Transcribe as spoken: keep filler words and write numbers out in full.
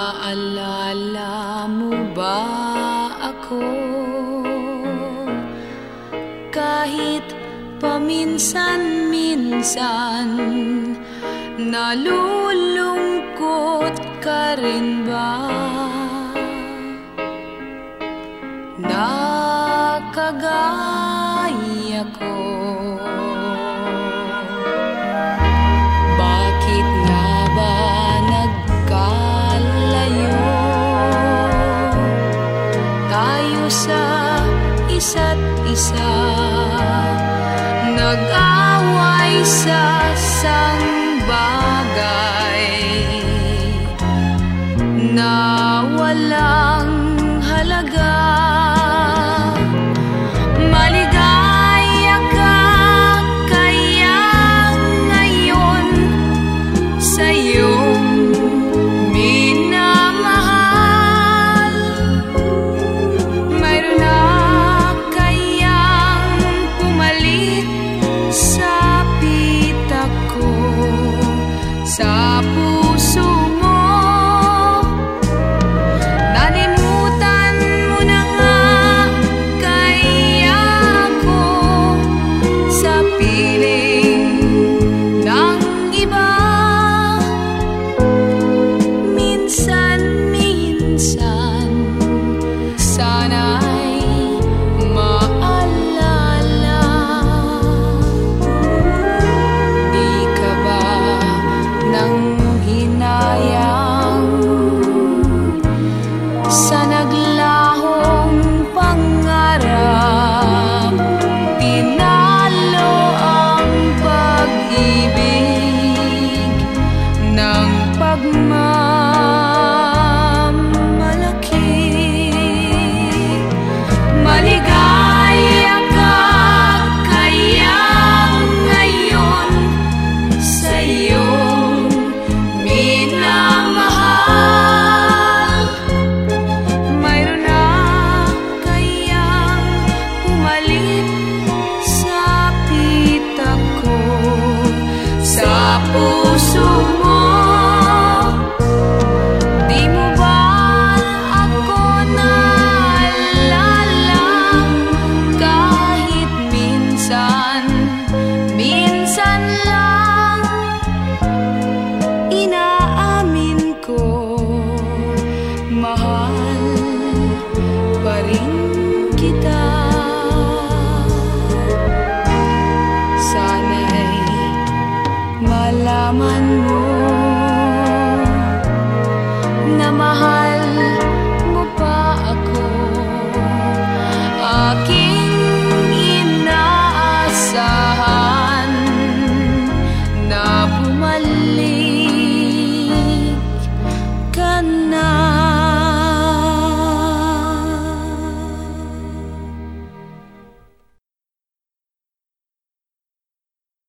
Naalala mo ba ako? Kahit paminsan-minsan, nalulungkot ka rin ba? Nakagaya ko. Bakit nga ba nagkalayo tayo sa isa't isa? Nag-away sa sangbagay na walang halaga. Maligaya ka kaya ngayon sa iyong minamahal. Mayroon na kayang pumalit sa pitak ko, sa puso mo? Nalimutan mo na nga kaya ko sa piling ng iba. Minsan-minsan sana'y maalala. Di ka ba nang hinayang sa naglahong pangarap? Tinalo ang pag-ibig ng pagmamalaki. Maligaya ka kaya ngayon sa iyong minamahal. Mayroon na kayang pumalit sa pitak ko, sa puso mo? Di mo ba ako naalala? Kahit minsan, minsan lang, inaamin ko, mahal pa rin kita. Sana'y malaman